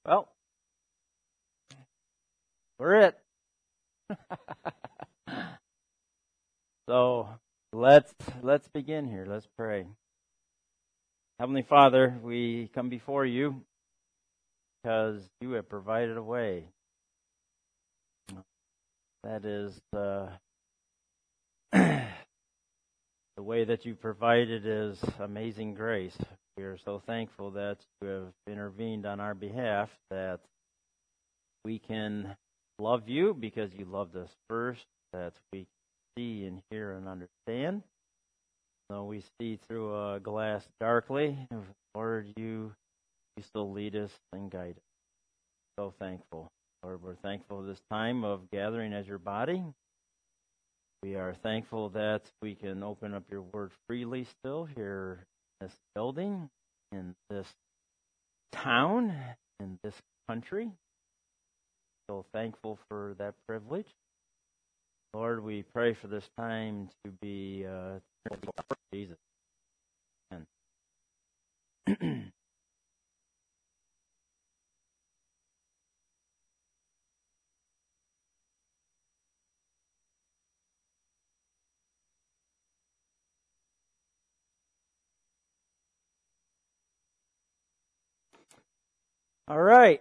Well, we're it. So let's begin here. Let's pray. Heavenly Father, we come before you because you have provided a way. That is the way that you provided is amazing grace. We are so thankful that you have intervened on our behalf, that we can love you because you loved us first, that we can see and hear and understand. Though we see through a glass darkly, Lord, you still lead us and guide us. So thankful. Lord, we're thankful for this time of gathering as your body. We are thankful that we can open up your word freely still here in this building, in this town, in this country. So thankful for that privilege. Lord, we pray for this time to be Jesus. Amen. All right.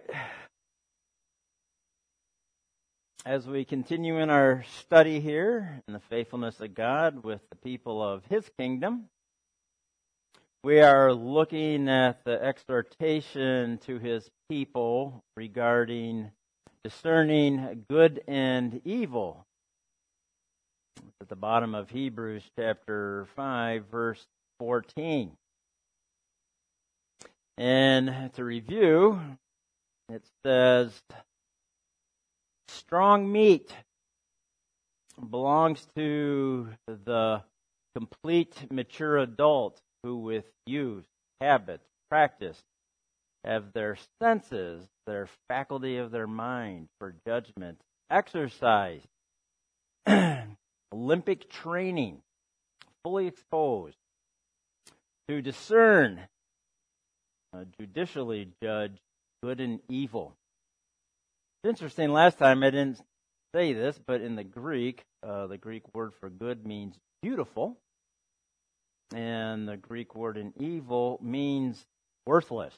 As we continue in our study here in the faithfulness of God with the people of His kingdom, we are looking at the exhortation to His people regarding discerning good and evil. At the bottom of Hebrews chapter 5, verse 14. And to review, it says, strong meat belongs to the complete mature adult who with use, habit, practice, have their senses, their faculty of their mind for judgment, exercise, Olympic training, fully exposed, to discern, judicially judge good and evil. It's interesting, last time I didn't say this, but in the Greek word for good means beautiful, and the Greek word in evil means worthless.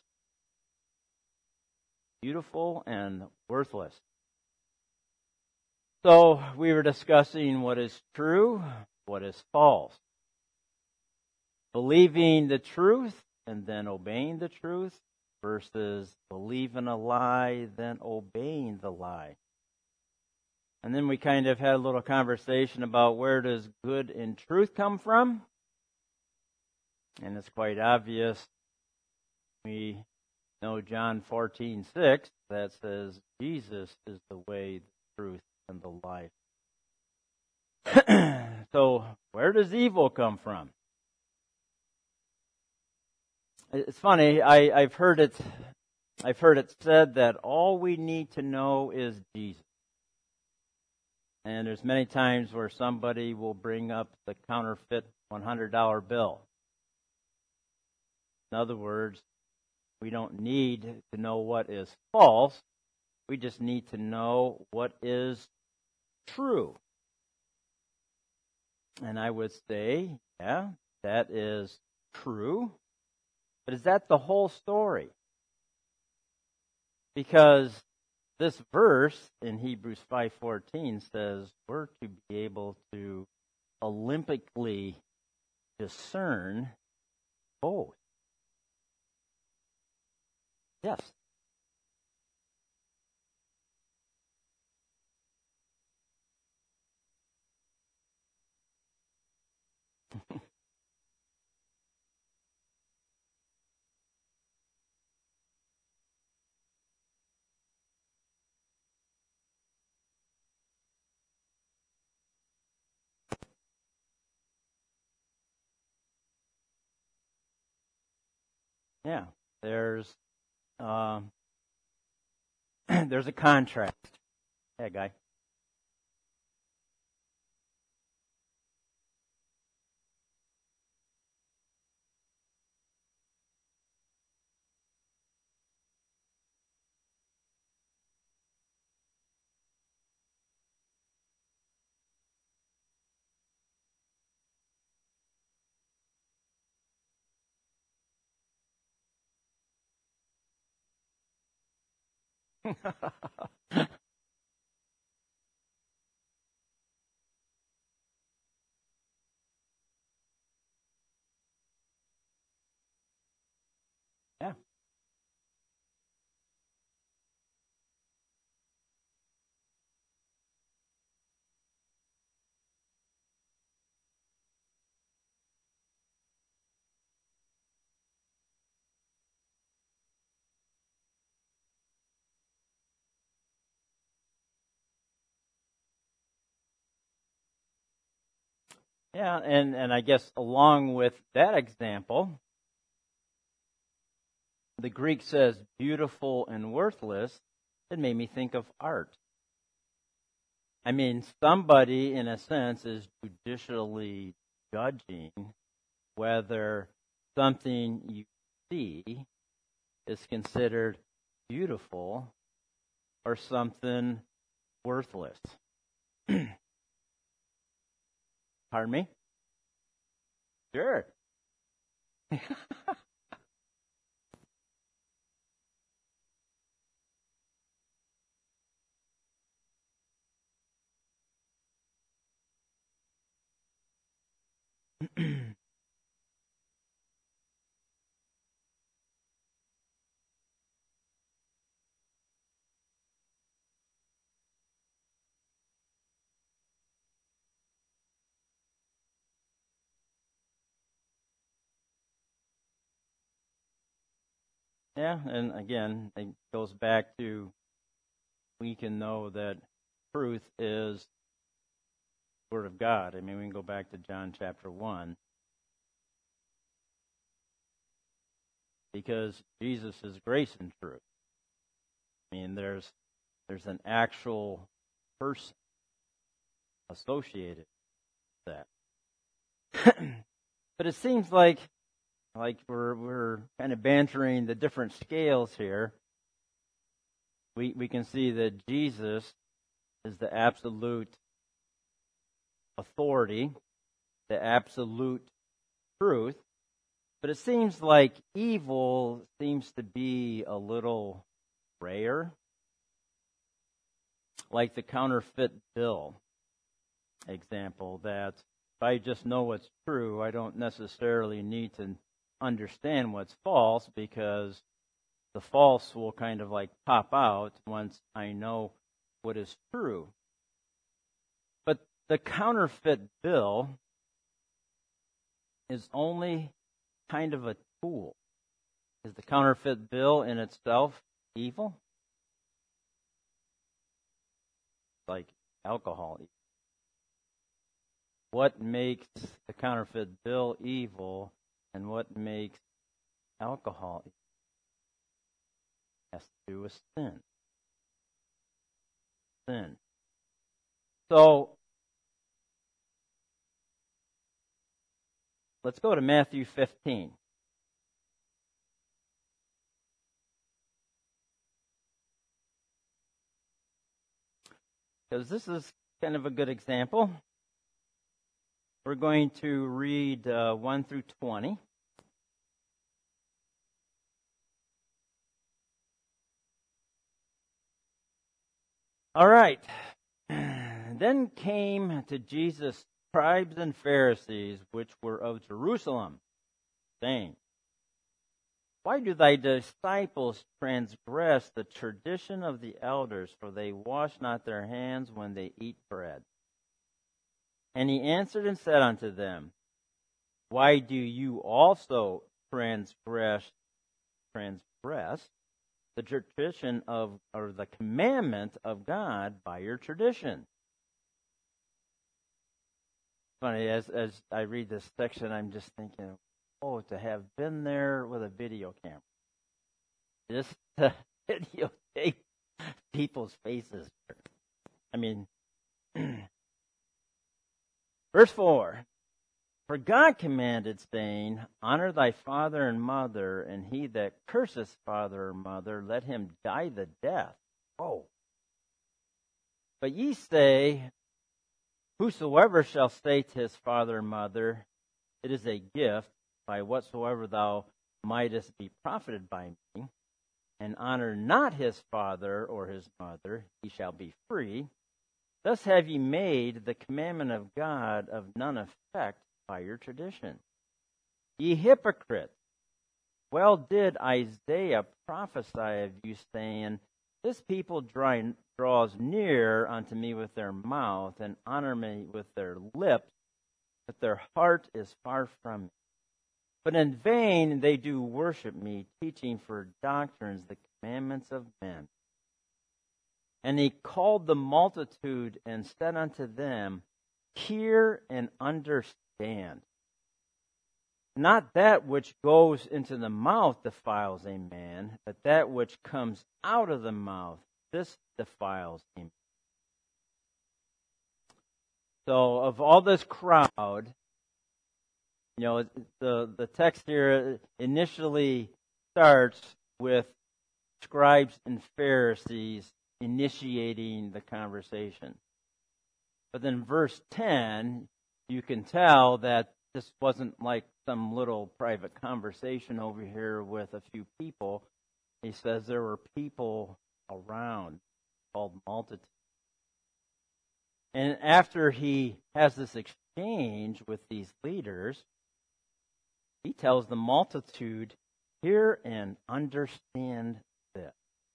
Beautiful and worthless. So we were discussing what is true, what is false. Believing the truth and then obeying the truth versus believing a lie, then obeying the lie. And then we kind of had a little conversation about where does good and truth come from. And it's quite obvious. We know John 14:6 that says Jesus is the way, the truth, and the life. So where does evil come from? It's funny. I've heard it said that all we need to know is Jesus. And there's many times where somebody will bring up the counterfeit $100 bill. In other words, we don't need to know what is false. We just need to know what is true. And I would say, yeah, that is true. But is that the whole story? Because this verse in Hebrews 5:14 says we're to be able to olympically discern both. Yes. Yeah. There's a contrast. Yeah, guy. Yeah. Yeah, and I guess along with that example, the Greek says beautiful and worthless. It made me think of art. I mean, somebody, in a sense, is judicially judging whether something you see is considered beautiful or something worthless. Pardon me? Sure. Yeah, and again, it goes back to we can know that truth is the Word of God. I mean, we can go back to John chapter 1 because Jesus is grace and truth. I mean, there's an actual person associated with that. But it seems like we're kind of bantering the different scales here. We can see that Jesus is the absolute authority, the absolute truth. But it seems like evil seems to be a little rare, like the counterfeit bill example, that if I just know what's true, I don't necessarily need to understand what's false, because the false will kind of like pop out once I know what is true. But the counterfeit bill is only kind of a tool. Is the counterfeit bill in itself evil? Like alcohol. What makes the counterfeit bill evil, and what makes alcohol evil? It has to do with sin. Sin. So, let's go to Matthew 15. Because this is kind of a good example. We're going to read 1 through 20. All right. Then came to Jesus scribes and Pharisees, which were of Jerusalem, saying, Why do thy disciples transgress the tradition of the elders, for they wash not their hands when they eat bread? And he answered and said unto them, Why do you also transgress the tradition of, or the commandment of God by your tradition? Funny, as I read this section, I'm just thinking, to have been there with a video camera, just to videotape people's faces. I mean, verse 4, For God commanded, saying, Honor thy father and mother, and he that curseth father or mother, let him die the death. Oh. But ye say, Whosoever shall say to his father or mother, It is a gift, by whatsoever thou mightest be profited by me, and honor not his father or his mother, he shall be free. Thus have ye made the commandment of God of none effect by your tradition. Ye hypocrites, well did Isaiah prophesy of you, saying, this people draws near unto me with their mouth, and honor me with their lips, but their heart is far from me. But in vain they do worship me, teaching for doctrines the commandments of men. And he called the multitude and said unto them, hear and understand. Not that which goes into the mouth defiles a man, but that which comes out of the mouth, this defiles a man. So of all this crowd, the text here initially starts with scribes and Pharisees initiating the conversation. But then verse 10, you can tell that this wasn't like some little private conversation over here with a few people. He says there were people around, called multitude. And after he has this exchange with these leaders, he tells the multitude, hear and understand this.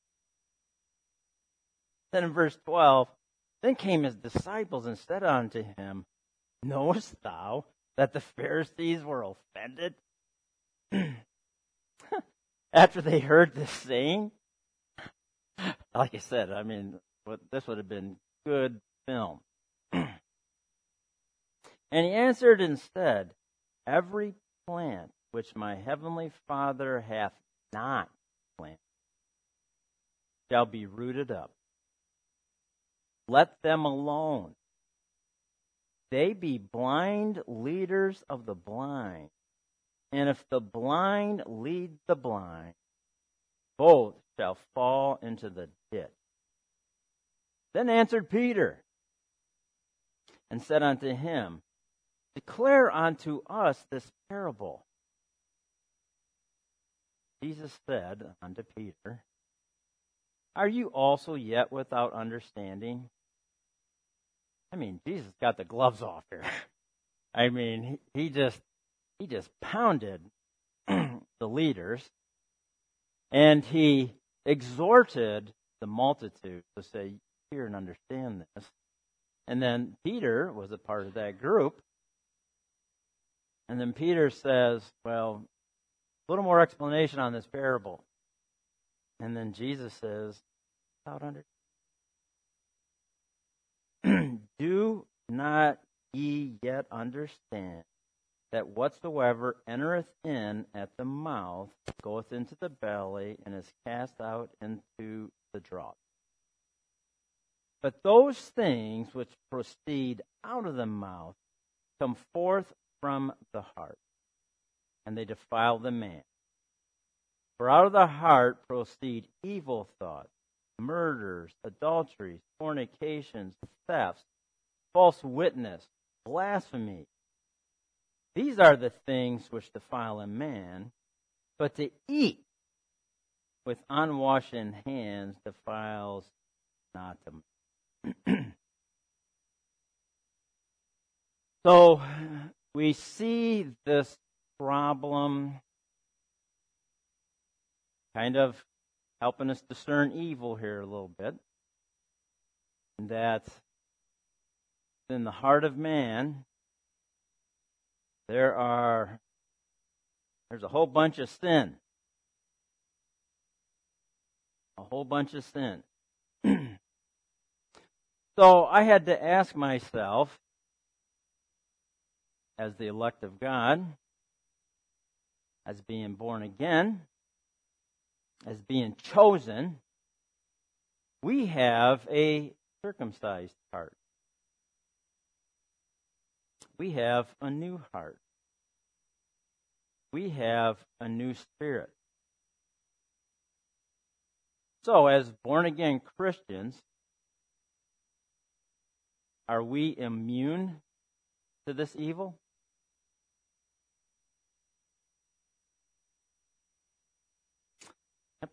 Then in verse 12, then came his disciples and said unto him, knowest thou that the Pharisees were offended after they heard this saying? Like I said, this would have been good film. And he answered and said, every plant which my heavenly Father hath not planted shall be rooted up. Let them alone. They be blind leaders of the blind. And if the blind lead the blind, both shall fall into the ditch. Then answered Peter and said unto him, declare unto us this parable. Jesus said unto Peter, are you also yet without understanding? Jesus got the gloves off here. He just pounded the leaders, and he exhorted the multitude to say, hear and understand this. And then Peter was a part of that group. And then Peter says, well, a little more explanation on this parable. And then Jesus says, without understanding. Do not ye yet understand that whatsoever entereth in at the mouth goeth into the belly and is cast out into the draught? But those things which proceed out of the mouth come forth from the heart, and they defile the man. For out of the heart proceed evil thoughts, murders, adulteries, fornications, thefts, false witness, blasphemy. These are the things which defile a man, but to eat with unwashen hands defiles not a man. So we see this problem kind of helping us discern evil here a little bit. That in the heart of man, there's a whole bunch of sin. A whole bunch of sin. So I had to ask myself, as the elect of God, as being born again, as being chosen, we have a circumcised heart. We have a new heart. We have a new spirit. So, as born-again Christians, are we immune to this evil?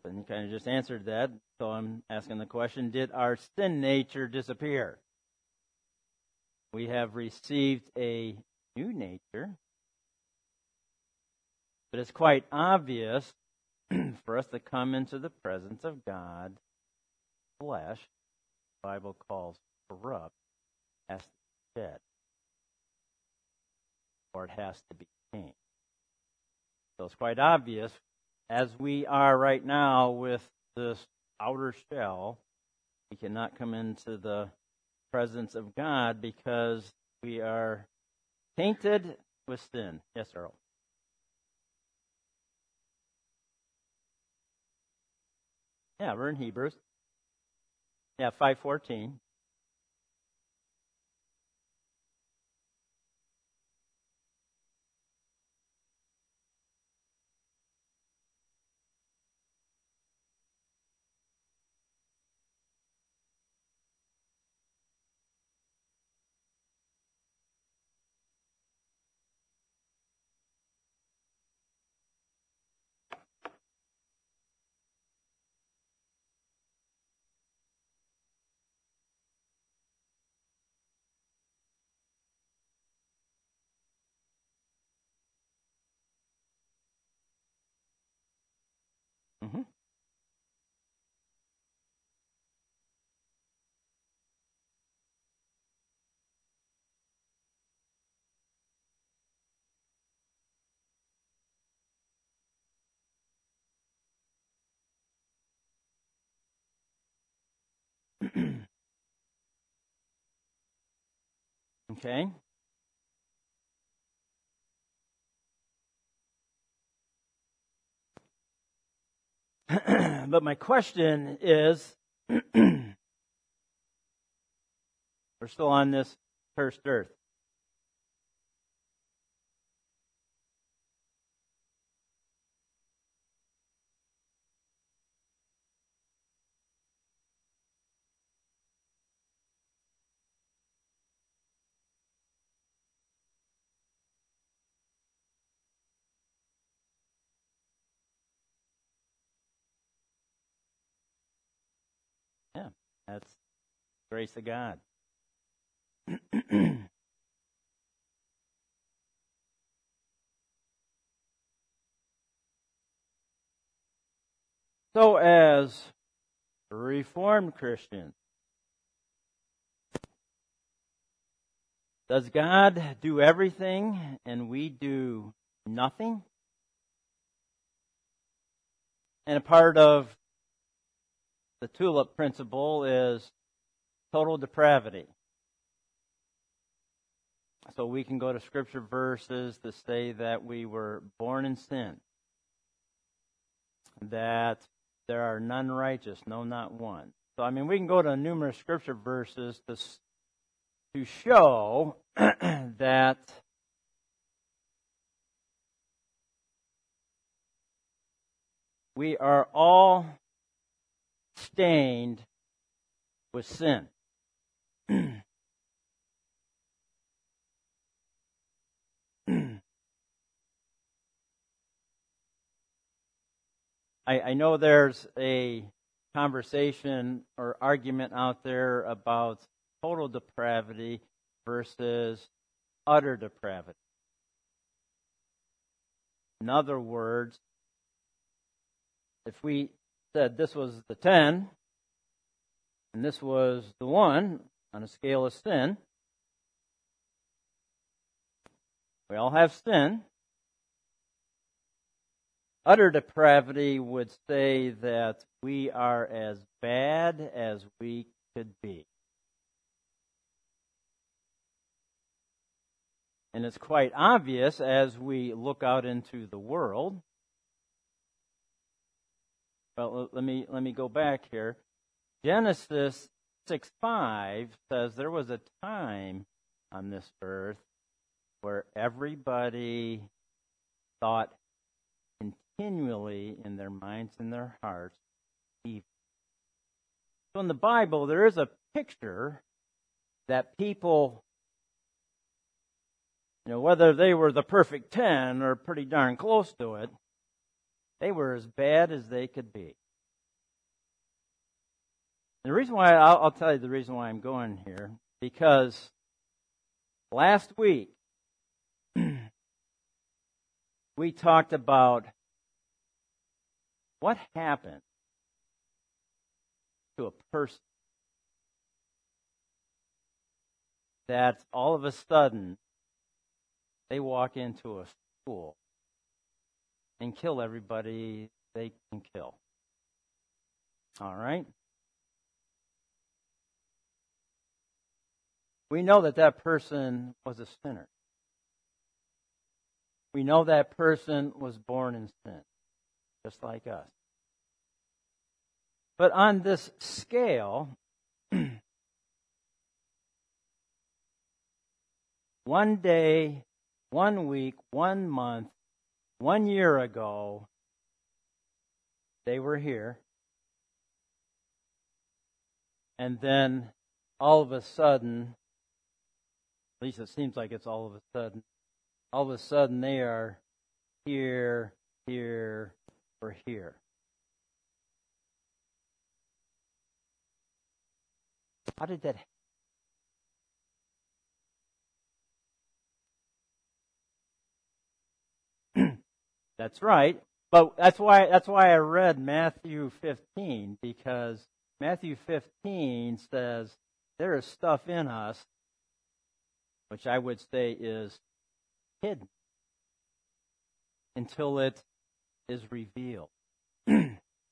And you kind of just answered that. So I'm asking the question, did our sin nature disappear? We have received a new nature. But it's quite obvious for us to come into the presence of God, flesh, the Bible calls corrupt, has to be shed, or it has to be changed. So it's quite obvious, as we are right now with this outer shell, we cannot come into the presence of God because we are tainted with sin. Yes, Earl? Yeah, we're in Hebrews. Yeah, 5:14. Mm-hmm. Okay. But my question is, we're still on this cursed earth. Yeah, that's grace of God. So as Reformed Christians, does God do everything and we do nothing? And a part of the tulip principle is total depravity. So we can go to scripture verses to say that we were born in sin, that there are none righteous, no, not one. So, I mean, we can go to numerous scripture verses to show that we are all stained with sin. I know there's a conversation or argument out there about total depravity versus utter depravity. In other words, if we said this was the 10 and this was the 1 on a scale of sin, we all have sin. Utter depravity would say that we are as bad as we could be. And it's quite obvious as we look out into the world. Well, let me go back here. Genesis 6:5 says there was a time on this earth where everybody thought continually in their minds and their hearts evil. So in the Bible, there is a picture that people, whether they were the perfect 10 or pretty darn close to it, they were as bad as they could be. And the reason why, I'll tell you the reason why I'm going here, because last week we talked about what happened to a person that all of a sudden they walk into a school and kill everybody they can kill. All right? We know that that person was a sinner. We know that person was born in sin, just like us. But on this scale, one day, 1 week, 1 month, 1 year ago, they were here. And then all of a sudden, at least it seems like it's all of a sudden they are here, here, or here. How did that happen? That's right. But that's why I read Matthew 15, because Matthew 15 says there is stuff in us which I would say is hidden until it is revealed. But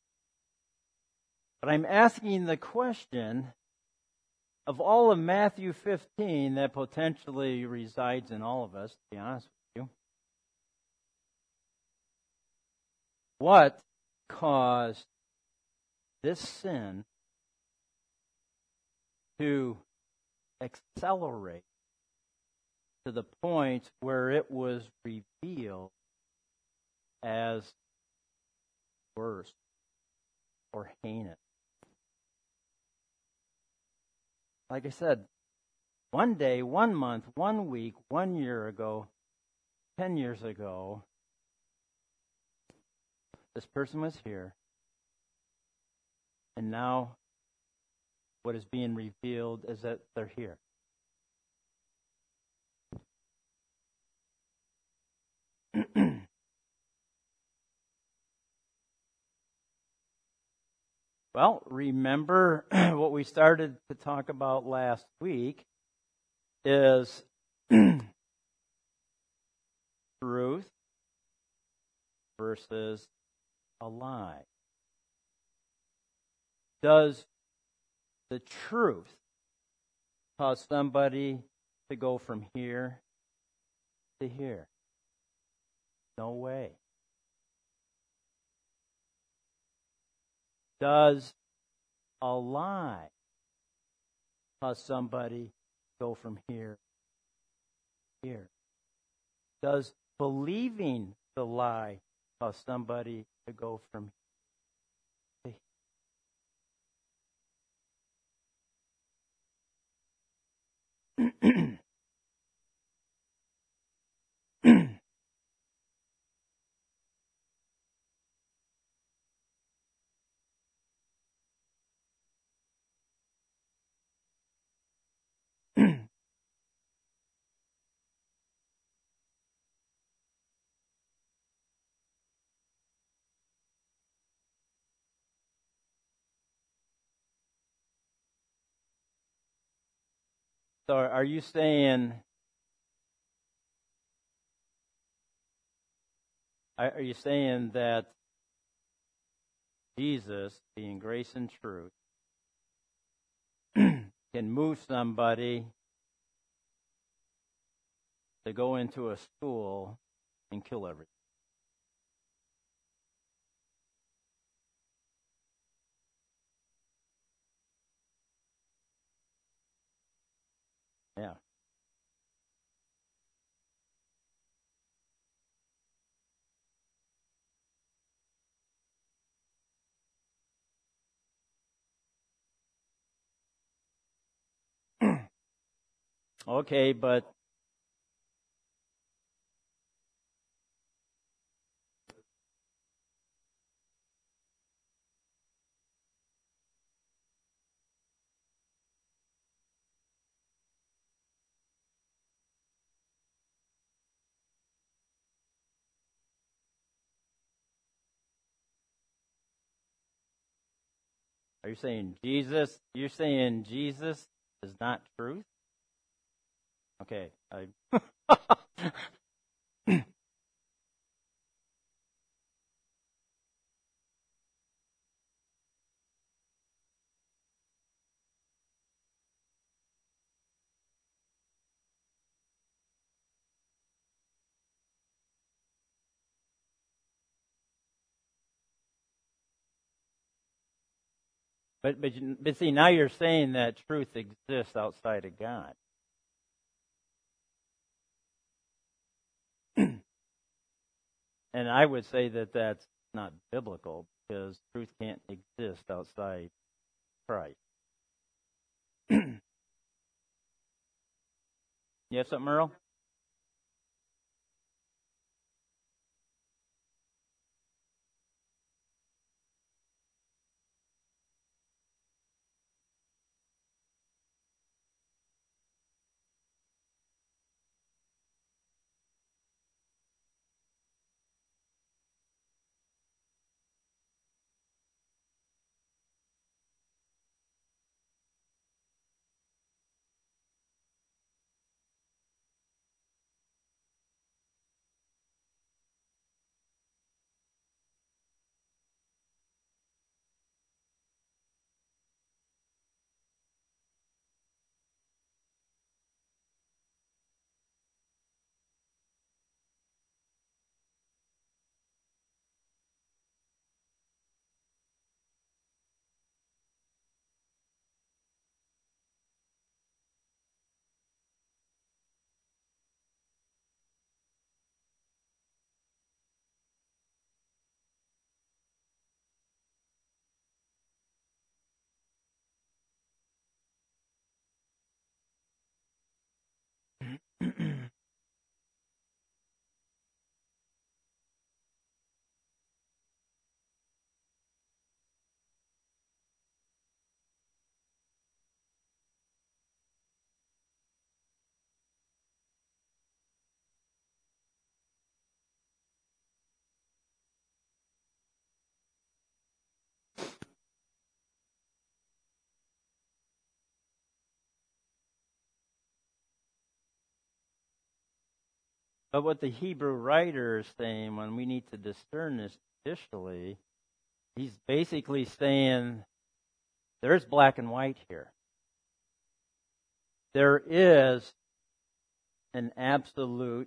I'm asking the question, of all of Matthew 15 that potentially resides in all of us, to be honest with you, what caused this sin to accelerate to the point where it was revealed as worse or heinous? Like I said, 1 day, 1 month, 1 week, 1 year ago, 10 years ago, this person was here, and now what is being revealed is that they're here. Well, remember what we started to talk about last week is truth versus a lie. Does the truth cause somebody to go from here to here? No way. Does a lie cause somebody to go from here to here? Does believing the lie cause somebody to go from here to here? So are you saying that Jesus, being grace and truth, can move somebody to go into a school and kill everything? Yeah. Okay, but Are you saying Jesus? You're saying Jesus is not truth? Okay. But see, now you're saying that truth exists outside of God. And I would say that that's not biblical because truth can't exist outside Christ. You have something, Earl? But what the Hebrew writer is saying, when we need to discern this judicially, he's basically saying there's black and white here. There is an absolute.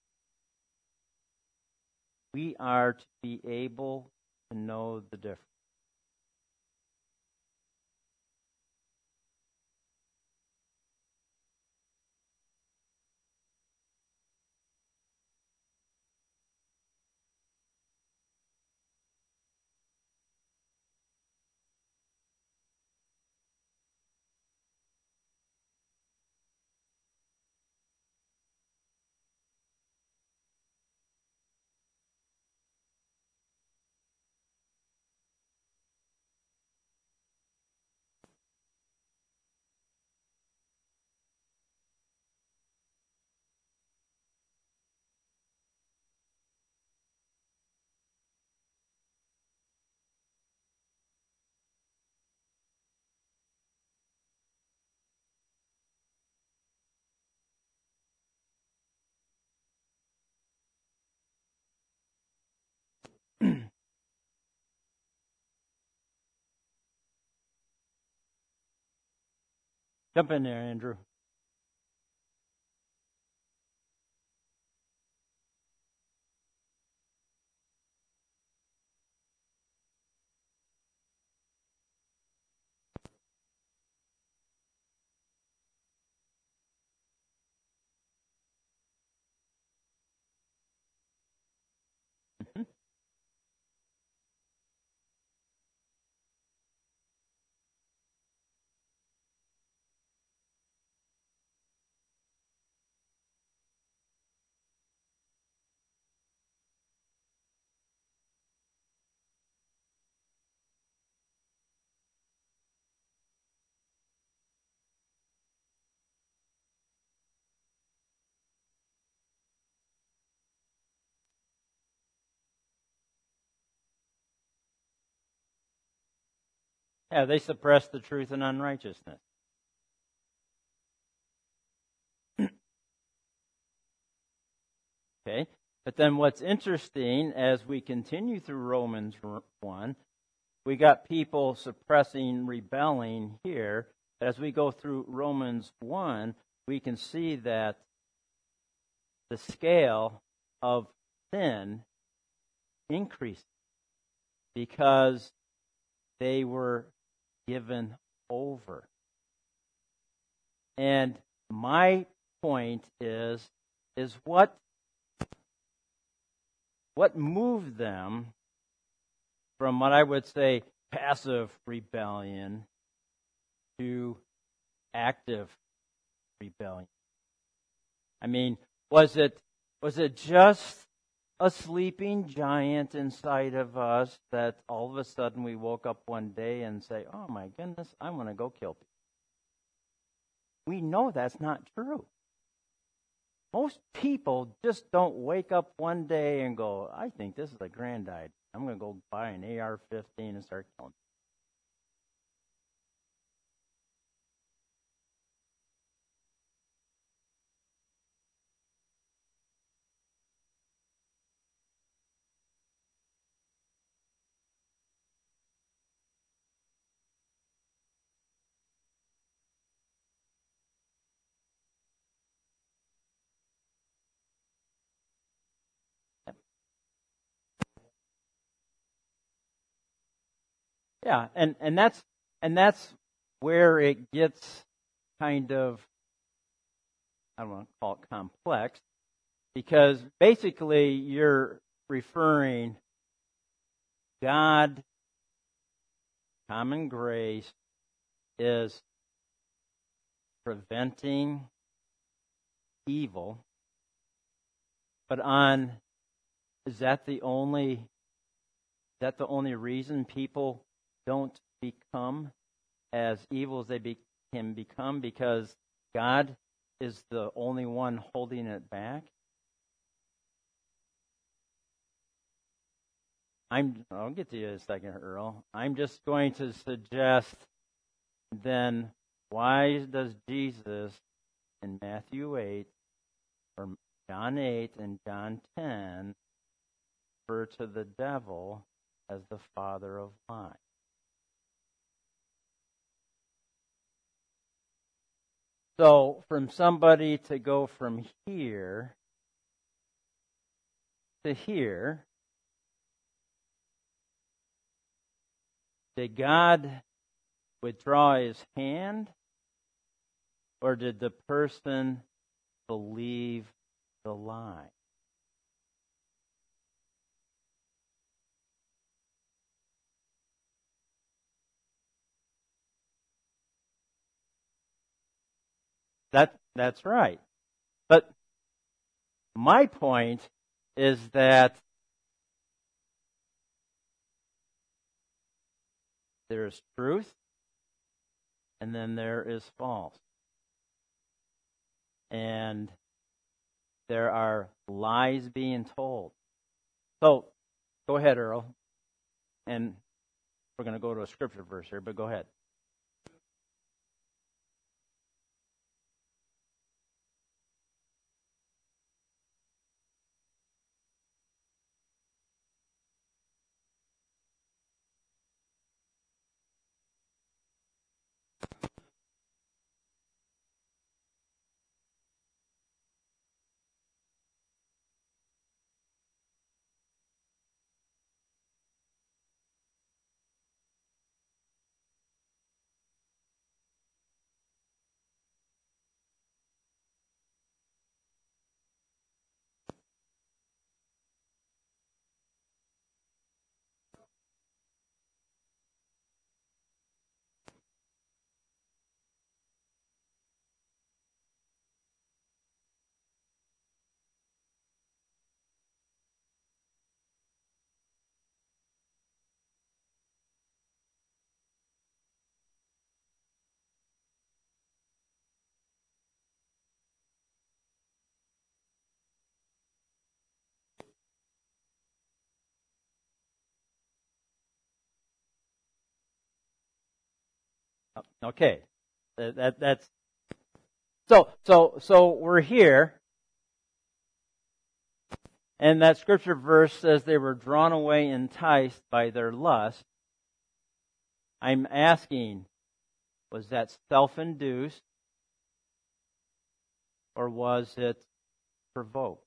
We are to be able to know the difference. Jump in there, Andrew. Yeah, they suppress the truth and unrighteousness. Okay? But then what's interesting, as we continue through Romans 1, we got people suppressing, rebelling here. As we go through Romans 1, we can see that the scale of sin increased because they were given over. And my point is what moved them from what I would say passive rebellion to active rebellion? I mean, was it just a sleeping giant inside of us that all of a sudden we woke up one day and say, "Oh my goodness, I want to go kill people"? We know that's not true. Most people just don't wake up one day and go, "I think this is a grand idea. I'm going to go buy an AR-15 and start killing people." Yeah, and that's where it gets kind of, I don't want to call it complex, because basically you're referring God, common grace, is preventing evil, but is that the only reason people don't become as evil as they can become, because God is the only one holding it back? I'll get to you in a second, Earl. I'm just going to suggest then, why does Jesus in Matthew 8 or John 8 and John 10 refer to the devil as the father of lies? So, from somebody to go from here to here, did God withdraw his hand, or did the person believe the lie? That's right. But my point is that there is truth and then there is false. And there are lies being told. So, go ahead, Earl. And we're going to go to a scripture verse here, but go ahead. Okay. That's so we're here, and that scripture verse says they were drawn away, enticed by their lust. I'm asking, was that self-induced, or was it provoked?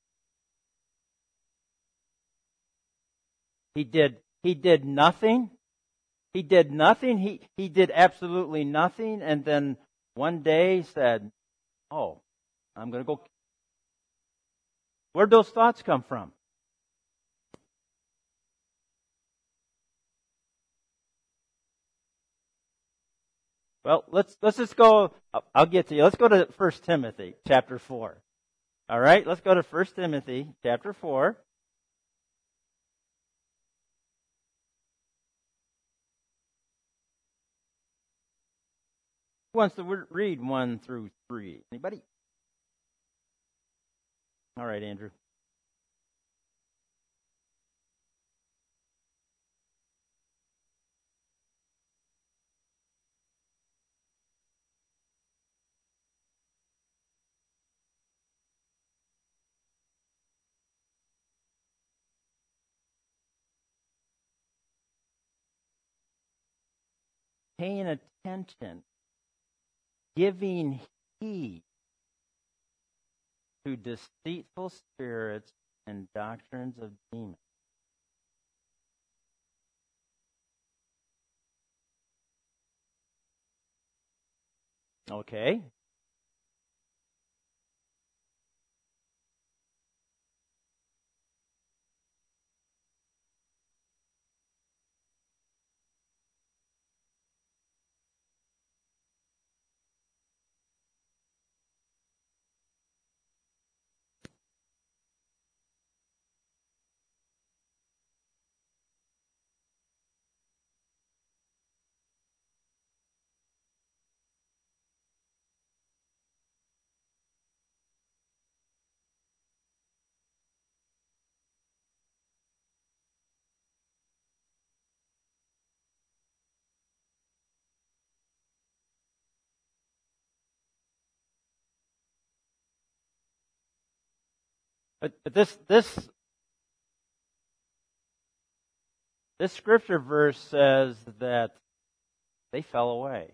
He did nothing. He did nothing. He did absolutely nothing, and then one day said, "Oh, I'm going to go." Where'd those thoughts come from? Well, let's just go. I'll get to you. Let's go to 1 Timothy chapter 4. All right, let's go to 1 Timothy chapter 4. Who wants to read 1 through 3? Anybody? All right, Andrew. Paying attention, giving heed to deceitful spirits and doctrines of demons. Okay. But this scripture verse says that they fell away.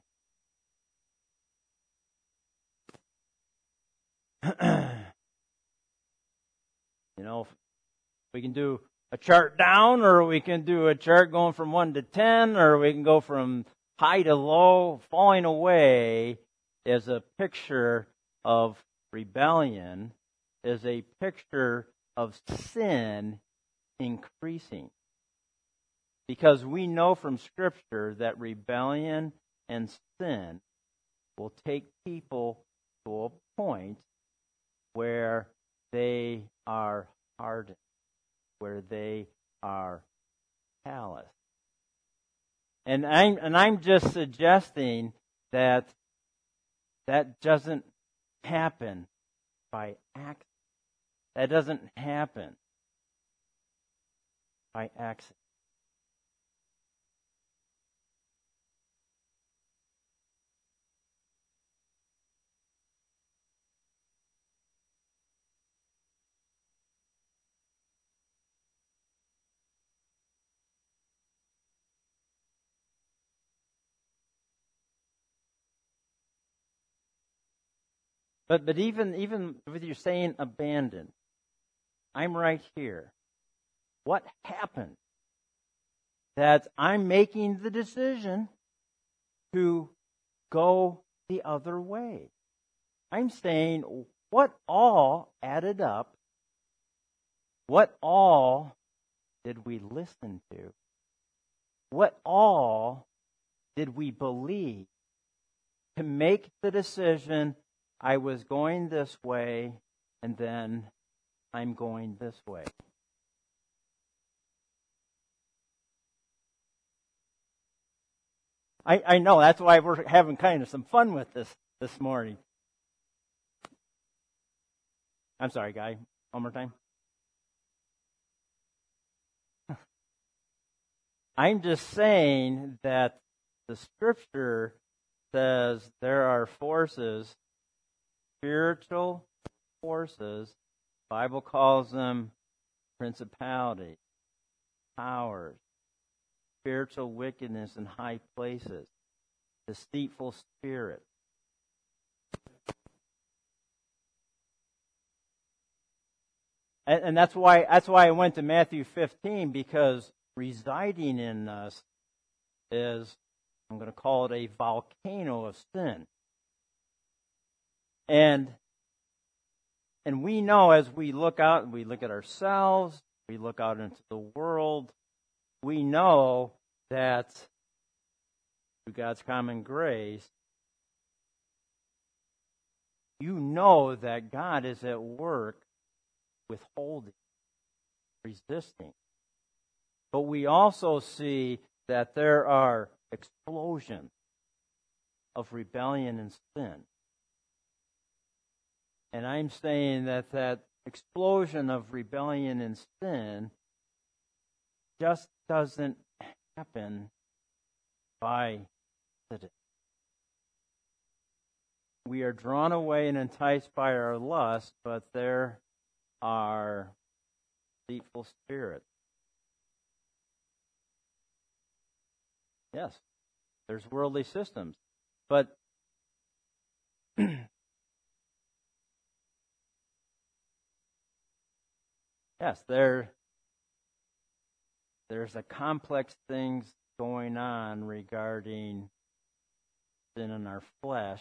We can do a chart down, or we can do a chart going from 1 to 10, or we can go from high to low. Falling away is a picture of rebellion, is a picture of sin increasing. Because we know from Scripture that rebellion and sin will take people to a point where they are hardened, where they are callous. And I'm just suggesting that doesn't happen by accident. That doesn't happen by accident. But even with you saying abandoned, I'm right here. What happened? That I'm making the decision to go the other way. I'm saying what all added up, what all did we listen to, what all did we believe to make the decision I was going this way and then I'm going this way. I know, that's why we're having kind of some fun with this morning. I'm sorry, Guy. One more time. I'm just saying that the Scripture says there are forces, spiritual forces. The Bible calls them principalities, powers, spiritual wickedness in high places, deceitful spirit. And that's why I went to Matthew 15, because residing in us is, I'm going to call it a volcano of sin. And we know, as we look out, we look at ourselves, we look out into the world, we know that through God's common grace, you know that God is at work withholding, resisting. But we also see that there are explosions of rebellion and sin. And I'm saying that explosion of rebellion and sin just doesn't happen by accident. We are drawn away and enticed by our lust, but there are deceitful spirits. Yes, there's worldly systems, but yes, there's a complex things going on regarding sin in our flesh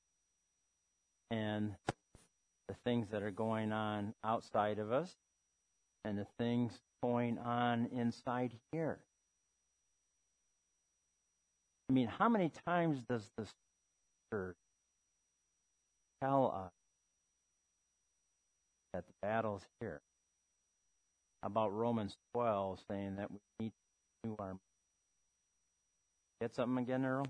and the things that are going on outside of us and the things going on inside here. I mean, how many times does the Scripture tell us that the battle's here? How about Romans 12 saying that we need to renew our mind? Get something again, Earl?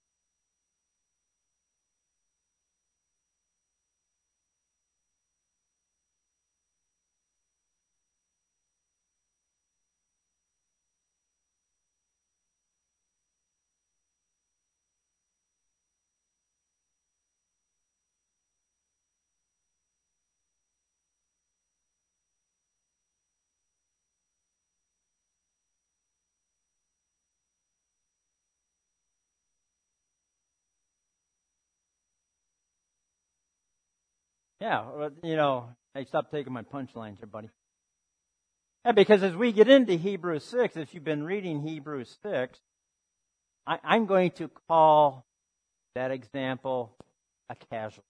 Yeah, hey, stop taking my punchlines here, buddy. Yeah, because as we get into Hebrews 6, if you've been reading Hebrews 6, I'm going to call that example a casualty.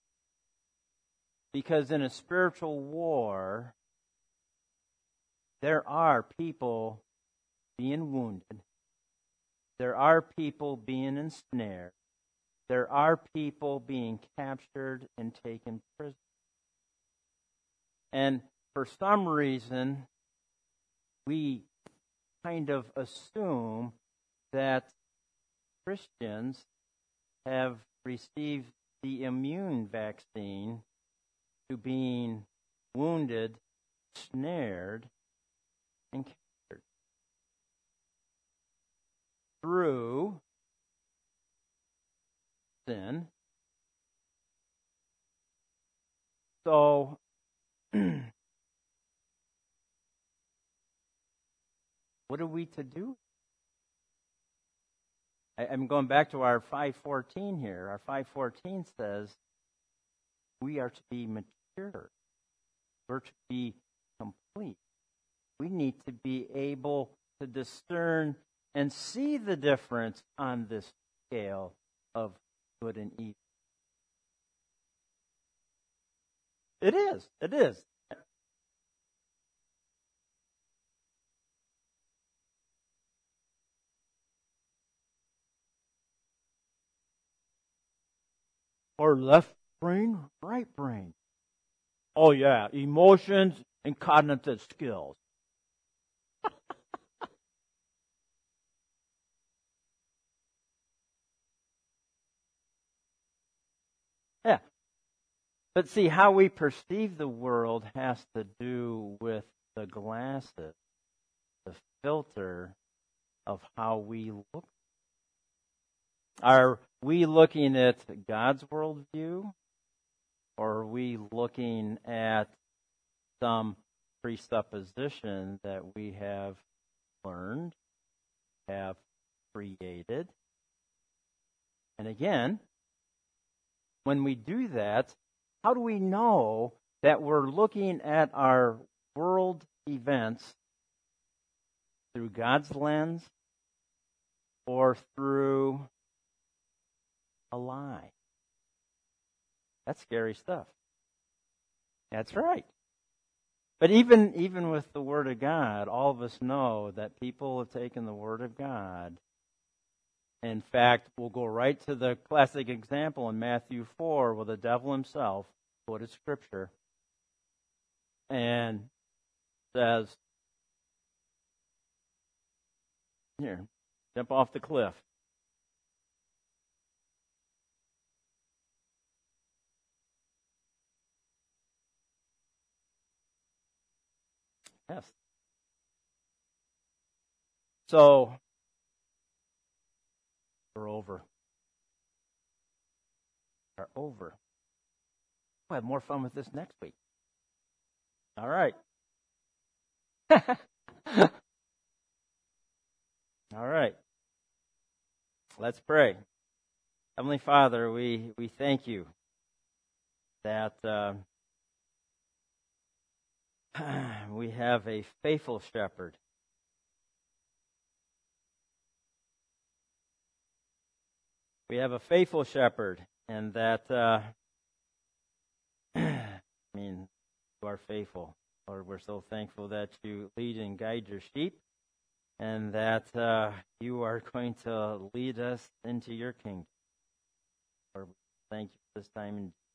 Because in a spiritual war, there are people being wounded. There are people being ensnared. There are people being captured and taken prisoner. And for some reason, we kind of assume that Christians have received the immune vaccine to being wounded, snared, and captured through sin. So, what are we to do? I'm going back to our 5:14 here. Our 5:14 says we are to be mature. We're to be complete. We need to be able to discern and see the difference on this scale of good and evil. It is. It is. Or left brain, right brain. Oh, yeah. Emotions and cognitive skills. Yeah. But see, how we perceive the world has to do with the glasses, the filter of how we look. Are we looking at God's worldview, or are we looking at some presupposition that we have learned, have created? And again, when we do that, how do we know that we're looking at our world events through God's lens or through a lie? That's scary stuff. That's right. But even with the Word of God, all of us know that people have taken the Word of God. In fact, we'll go right to the classic example in Matthew 4 where the devil himself quoted Scripture and says, here, jump off the cliff. Yes. So, we're over. We're over. We'll have more fun with this next week. All right. All right. Let's pray. Heavenly Father, we thank you that we have a faithful shepherd. We have a faithful shepherd, and that, you are faithful. Lord, we're so thankful that you lead and guide your sheep, and that you are going to lead us into your kingdom. Lord, thank you for this time in